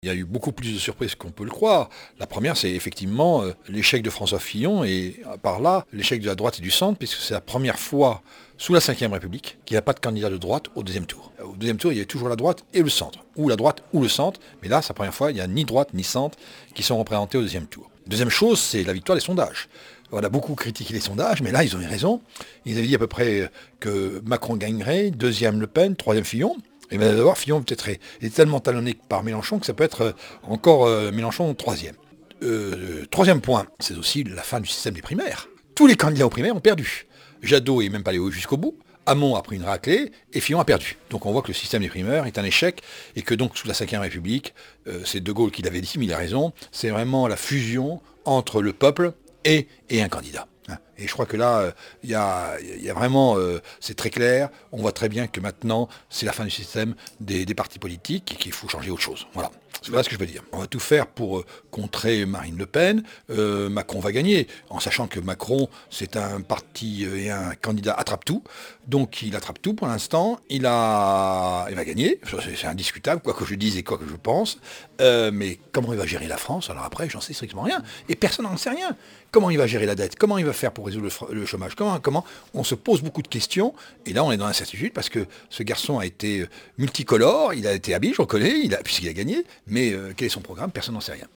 Il y a eu beaucoup plus de surprises qu'on peut le croire. La première, c'est effectivement l'échec de François Fillon et par là, l'échec de la droite et du centre, puisque c'est la première fois sous la Ve République qu'il n'y a pas de candidat de droite au deuxième tour. Au deuxième tour, il y a toujours la droite et le centre, ou la droite ou le centre, mais là, c'est la première fois, il n'y a ni droite ni centre qui sont représentés au deuxième tour. Deuxième chose, c'est la victoire des sondages. On a beaucoup critiqué les sondages, mais là, ils ont eu raison. Ils avaient dit à peu près que Macron gagnerait, deuxième Le Pen, troisième Fillon. Et bien d'abord, Fillon peut-être est tellement talonné par Mélenchon que ça peut être encore Mélenchon troisième. Troisième point, c'est aussi la fin du système des primaires. Tous les candidats aux primaires ont perdu. Jadot n'est même pas allé jusqu'au bout. Hamon a pris une raclée et Fillon a perdu. Donc on voit que le système des primaires est un échec et que donc sous la Ve République, c'est De Gaulle qui l'avait dit, mais il a raison, c'est vraiment la fusion entre le peuple et un candidat. Et je crois que là, il y a vraiment, c'est très clair, on voit très bien que maintenant, c'est la fin du système des partis politiques et qu'il faut changer autre chose. Voilà. Voilà ce que je veux dire. On va tout faire pour contrer Marine Le Pen. Macron va gagner, en sachant que Macron, c'est un parti et un candidat attrape-tout. Donc il attrape tout pour l'instant. Il va gagner. C'est indiscutable, quoi que je dise et quoi que je pense. Mais comment il va gérer la France? Alors après, j'en sais strictement rien. Et personne n'en sait rien. Comment il va gérer la dette? Comment il va faire pour résoudre le chômage? Comment on se pose beaucoup de questions. Et là, on est dans l'incertitude parce que ce garçon a été multicolore. Il a été habile, je reconnais, puisqu'il a gagné. Mais quel est son programme? Personne n'en sait rien.